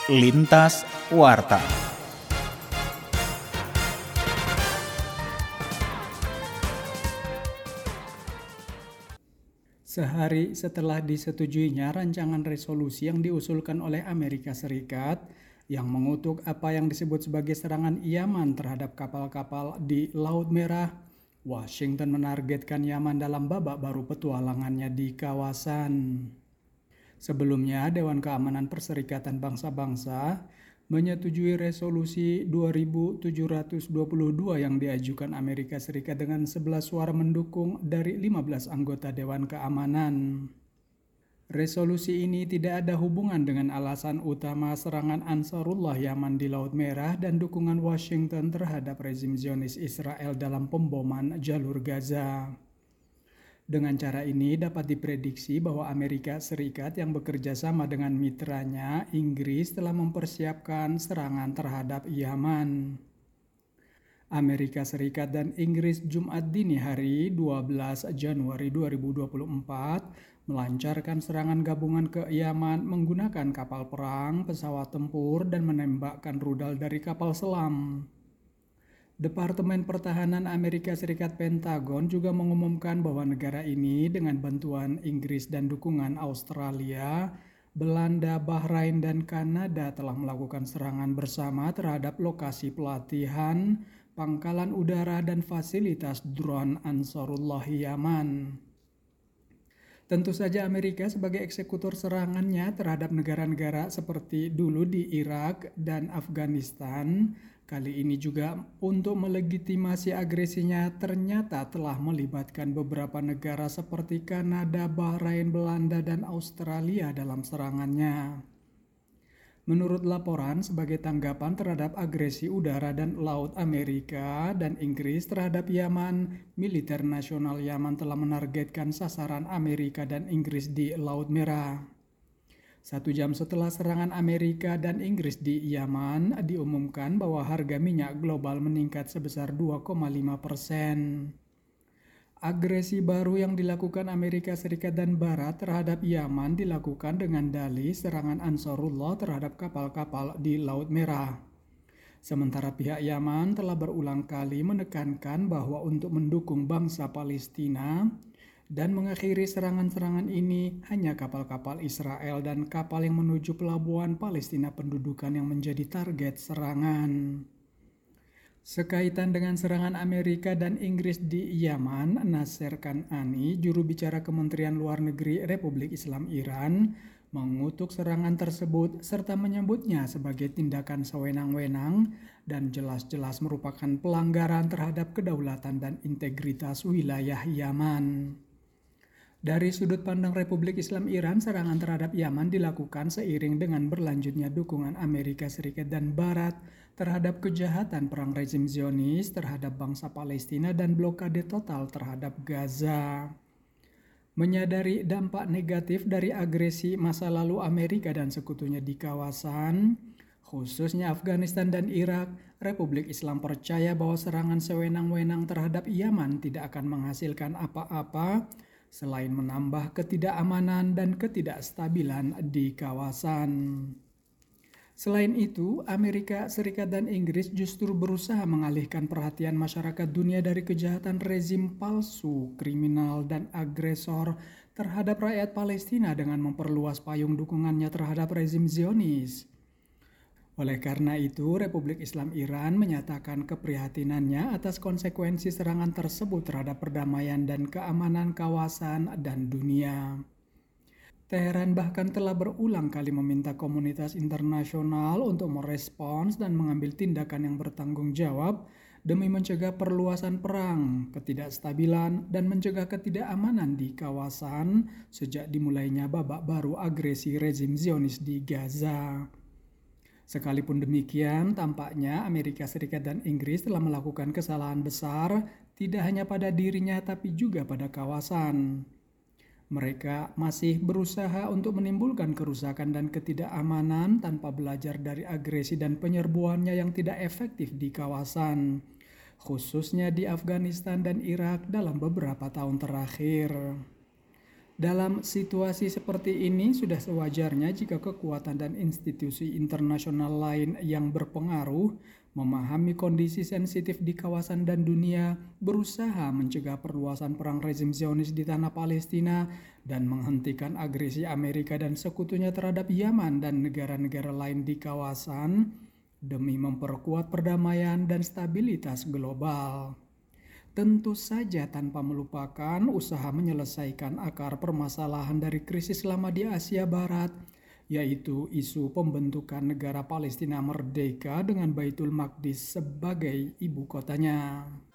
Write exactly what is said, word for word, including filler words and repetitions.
Lintas Warta. Sehari setelah disetujuinya rancangan resolusi yang diusulkan oleh Amerika Serikat yang mengutuk apa yang disebut sebagai serangan Yaman terhadap kapal-kapal di Laut Merah, Washington menargetkan Yaman dalam babak baru petualangannya di kawasan. Sebelumnya, Dewan Keamanan Perserikatan Bangsa-Bangsa menyetujui resolusi dua ribu tujuh ratus dua puluh dua yang diajukan Amerika Serikat dengan sebelas suara mendukung dari lima belas anggota Dewan Keamanan. Resolusi ini tidak ada hubungan dengan alasan utama serangan Ansarullah Yaman di Laut Merah dan dukungan Washington terhadap rezim Zionis Israel dalam pemboman jalur Gaza. Dengan cara ini dapat diprediksi bahwa Amerika Serikat yang bekerja sama dengan mitranya, Inggris, telah mempersiapkan serangan terhadap Yaman. Amerika Serikat dan Inggris Jumat dini hari dua belas Januari dua ribu dua puluh empat melancarkan serangan gabungan ke Yaman menggunakan kapal perang, pesawat tempur, dan menembakkan rudal dari kapal selam. Departemen Pertahanan Amerika Serikat Pentagon juga mengumumkan bahwa negara ini dengan bantuan Inggris dan dukungan Australia, Belanda, Bahrain, dan Kanada telah melakukan serangan bersama terhadap lokasi pelatihan, pangkalan udara, dan fasilitas drone Ansarullah Yaman. Tentu saja Amerika sebagai eksekutor serangannya terhadap negara-negara seperti dulu di Irak dan Afghanistan, kali ini juga untuk melegitimasi agresinya ternyata telah melibatkan beberapa negara seperti Kanada, Bahrain, Belanda, dan Australia dalam serangannya. Menurut laporan, sebagai tanggapan terhadap agresi udara dan laut Amerika dan Inggris terhadap Yaman, militer nasional Yaman telah menargetkan sasaran Amerika dan Inggris di Laut Merah. Satu jam setelah serangan Amerika dan Inggris di Yaman, diumumkan bahwa harga minyak global meningkat sebesar dua koma lima persen. Agresi baru yang dilakukan Amerika Serikat dan Barat terhadap Yaman dilakukan dengan dalih serangan Ansarullah terhadap kapal-kapal di Laut Merah. Sementara pihak Yaman telah berulang kali menekankan bahwa untuk mendukung bangsa Palestina dan mengakhiri serangan-serangan ini hanya kapal-kapal Israel dan kapal yang menuju pelabuhan Palestina pendudukan yang menjadi target serangan. Sekaitan dengan serangan Amerika dan Inggris di Yaman, Nasser Kanani, juru bicara Kementerian Luar Negeri Republik Islam Iran, mengutuk serangan tersebut serta menyebutnya sebagai tindakan sewenang-wenang dan jelas-jelas merupakan pelanggaran terhadap kedaulatan dan integritas wilayah Yaman. Dari sudut pandang Republik Islam Iran, serangan terhadap Yaman dilakukan seiring dengan berlanjutnya dukungan Amerika Serikat dan Barat terhadap kejahatan perang rezim Zionis terhadap bangsa Palestina dan blokade total terhadap Gaza. Menyadari dampak negatif dari agresi masa lalu Amerika dan sekutunya di kawasan, khususnya Afghanistan dan Irak, Republik Islam percaya bahwa serangan sewenang-wenang terhadap Yaman tidak akan menghasilkan apa-apa selain menambah ketidakamanan dan ketidakstabilan di kawasan. Selain itu, Amerika Serikat dan Inggris justru berusaha mengalihkan perhatian masyarakat dunia dari kejahatan rezim palsu, kriminal, dan agresor terhadap rakyat Palestina dengan memperluas payung dukungannya terhadap rezim Zionis. Oleh karena itu, Republik Islam Iran menyatakan keprihatinannya atas konsekuensi serangan tersebut terhadap perdamaian dan keamanan kawasan dan dunia. Teheran bahkan telah berulang kali meminta komunitas internasional untuk merespons dan mengambil tindakan yang bertanggung jawab demi mencegah perluasan perang, ketidakstabilan, dan mencegah ketidakamanan di kawasan sejak dimulainya babak baru agresi rezim Zionis di Gaza. Sekalipun demikian, tampaknya Amerika Serikat dan Inggris telah melakukan kesalahan besar tidak hanya pada dirinya tapi juga pada kawasan. Mereka masih berusaha untuk menimbulkan kerusakan dan ketidakamanan tanpa belajar dari agresi dan penyerbuannya yang tidak efektif di kawasan, khususnya di Afghanistan dan Irak dalam beberapa tahun terakhir. Dalam situasi seperti ini, sudah sewajarnya jika kekuatan dan institusi internasional lain yang berpengaruh memahami kondisi sensitif di kawasan dan dunia, berusaha mencegah perluasan perang rezim Zionis di tanah Palestina, dan menghentikan agresi Amerika dan sekutunya terhadap Yaman dan negara-negara lain di kawasan demi memperkuat perdamaian dan stabilitas global. Tentu saja tanpa melupakan usaha menyelesaikan akar permasalahan dari krisis lama di Asia Barat, yaitu isu pembentukan negara Palestina merdeka dengan Baitul Maqdis sebagai ibu kotanya.